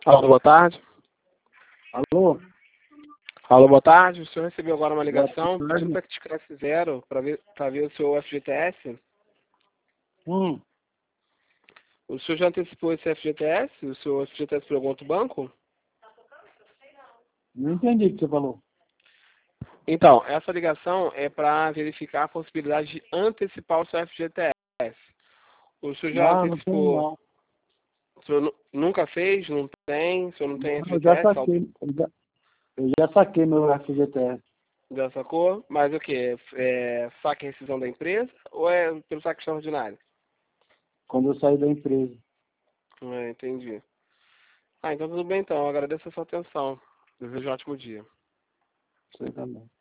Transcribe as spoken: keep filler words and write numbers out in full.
Alô, boa tarde. Alô? Alô, boa tarde. O senhor recebeu agora uma ligação Boa tarde. para que te cresce zero para ver, para ver o seu F G T S? Hum, O senhor já antecipou esse F G T S? O seu F G T S por algum outro banco? não entendi o que você falou. Então, essa ligação é para verificar a possibilidade de antecipar o seu F G T S. O senhor já Não, não tem antecipou? não. O senhor nu- nunca fez? Não tem? O senhor não tem Não, eu já F G T S? saquei. Eu já, eu já saquei meu F G T S. Já sacou? Mas o que? É saque e rescisão da empresa ou é pelo saque extraordinário? Quando eu saí da empresa. Ah, entendi. Ah, então tudo bem então. Eu agradeço a sua atenção. Desejo um ótimo dia. Você também.